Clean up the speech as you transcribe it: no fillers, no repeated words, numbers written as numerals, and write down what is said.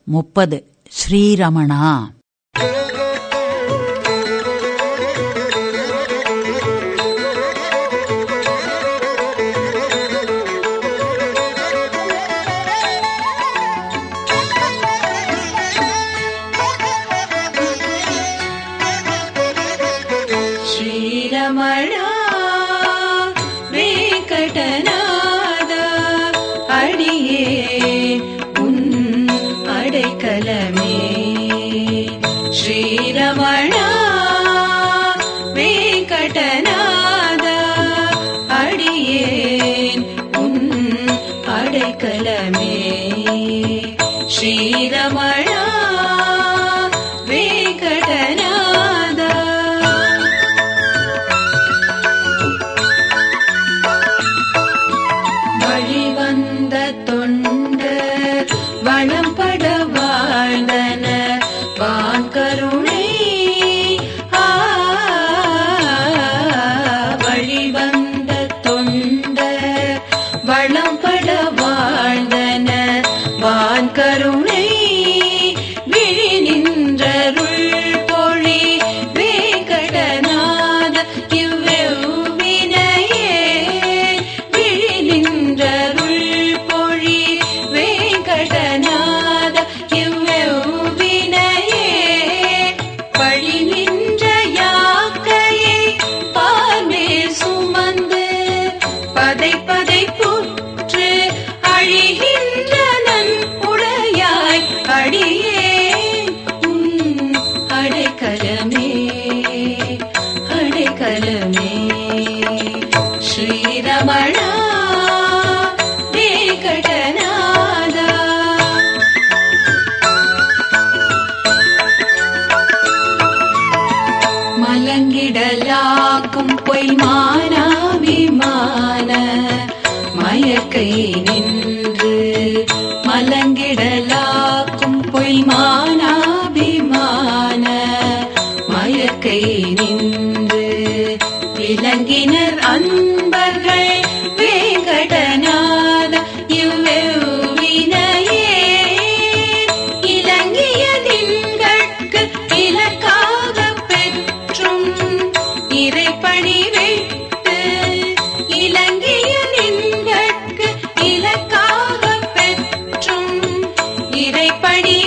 30 ஸ்ரீரமணா. ஸ்ரீரமணா வேங்கடநாத அடியே உன் அடைக்கலமே. ஸ்ரீரமணா வேங்கடநாத அடியேன் உன் அடைக்கலமே. ஸ்ரீரமணா வேங்கடநாத வழிவந்த தொண்டர் வளம்பட வாழ்ந்தன வான்கருணை. வழிவந்த தொண்டர் வளம்பட வாழ்ந்தன வான்கருணை. விழி நின்றருள் பொழி வேங்கடநாத இவ்வெவ்வினையே. விழி நின்றருள் பொழி வேங்கடநாத இவ்வெவ்வினையே. பழி நின்ற யாக்கையை பார்மேல் சுமந்து பதை பதை புற்று அழிகின்ற நன் உடையாய் அடியே உன் அடைக்கலமே அடைக்கலமே. ஸ்ரீரமணா வேங்கடநாத மலங்கிடலாக்கும் பொய்மானாபிமான மயக்கை நின்று. மலங்கிடலாக்கும் பொய்மானாபிமான மயக்கை நின்று. விலங்கினர் அன்பர்கள் வேங்கடநாத இவ்வெவ்வினையே. இலங்கிய தின்கட்கு இலக்காக பெற்றும் இறைப்பணி வைத்து. இலங்கிய தின்கட்கு இலக்காக பெற்றும் இறைப்பணி